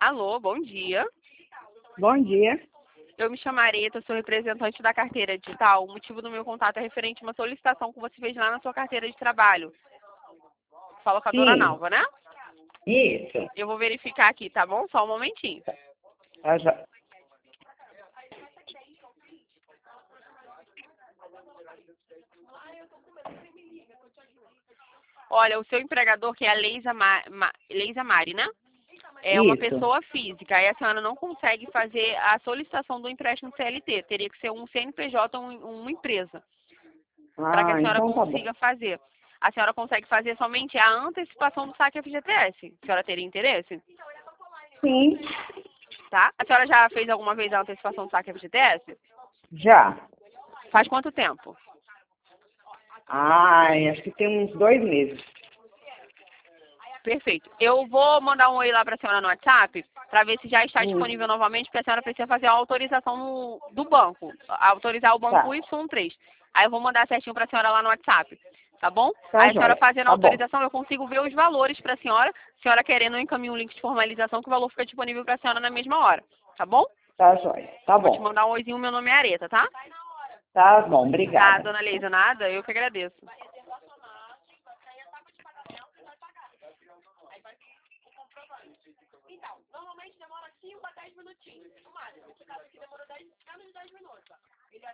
Alô, bom dia. Bom dia. Eu me chamo Areta, sou representante da carteira digital. O motivo do meu contato é referente a uma solicitação que você fez lá na sua carteira de trabalho. Fala com a dona Sim, Nalva, né? isso. Eu vou verificar aqui, tá bom? Só um momentinho. Tá já. Olha, o seu empregador, que é a Leisa Mari, né? É uma Isso. pessoa física. Aí a senhora não consegue fazer a solicitação do empréstimo CLT. Teria que ser um CNPJ ou uma empresa, para que a senhora Então tá bom. consiga fazer. A senhora consegue fazer somente a antecipação do saque FGTS. A senhora teria interesse? Sim, Tá? A senhora já fez alguma vez a antecipação do saque FGTS? já. Faz quanto tempo? Acho que tem uns 2 meses. Perfeito. Eu vou mandar um oi lá para a senhora no WhatsApp para ver se já está Hum, disponível novamente, porque a senhora precisa fazer a autorização do banco. Autorizar o banco tá. Y13. Aí eu vou mandar certinho para a senhora lá no WhatsApp. Tá bom? Tá Aí a senhora joia. fazendo a Tá bom. autorização, eu consigo ver os valores para a senhora. A senhora querendo, eu encaminho um link de formalização que o valor fica disponível para a senhora na mesma hora. Tá bom? Tá joia. Tá Vou te bom. mandar um oizinho, meu nome é Areta, tá? Tá bom, Tá, obrigada. dona Leisa, nada? Eu que agradeço. Normalmente demora 5 a 10 minutinhos.